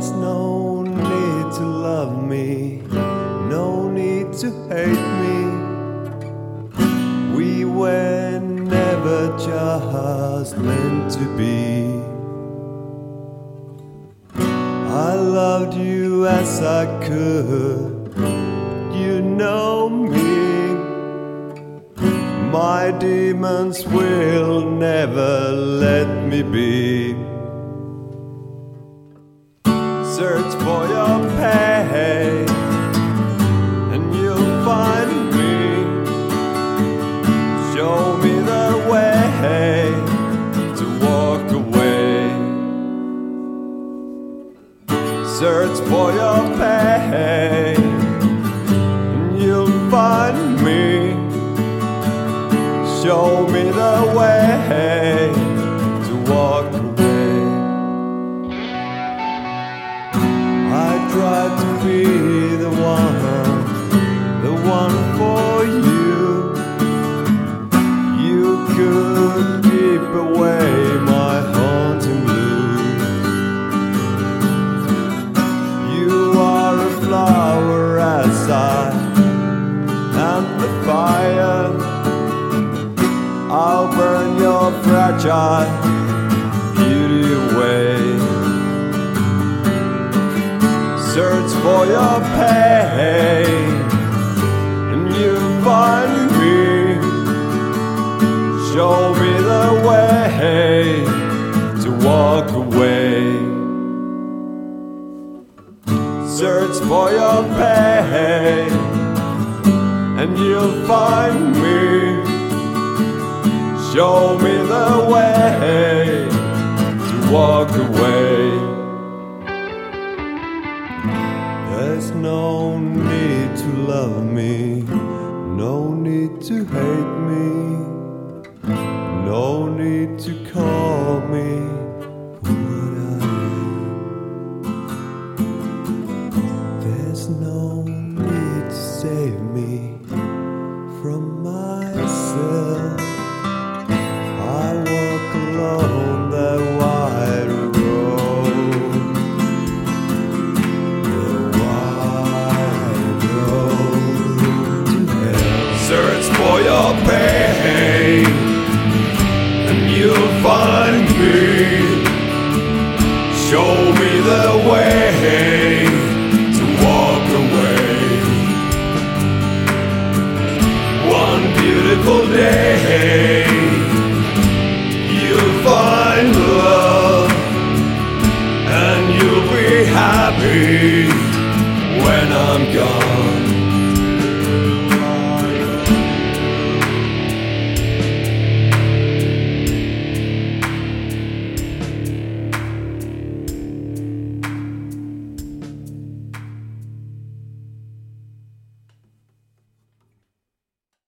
There's no need to love me, no need to hate me. We were never just meant to be. I loved you as I could, you know me. My demons will never let me be. Search for your pain and you'll find me. Show me the way to walk away. Search for your pain and you'll find me. Show me the way to walk away. I tried to be the one for you. You could keep away my haunting blues. You are a flower as I am the fire. I'll burn your fragile beauty away. Search for your pain and you'll find me. Show me the way to walk away. Search for your pain and you'll find me. Show me the way to walk away. There's no need to love me, no need to hate me, no need to call me what I am. There's no need to save me from myself. I walk along that wide road, the wide road to hell. Search for your pain and you'll find me. Show me the way to walk away. One beautiful day you'll find love and you'll be happy when I'm gone.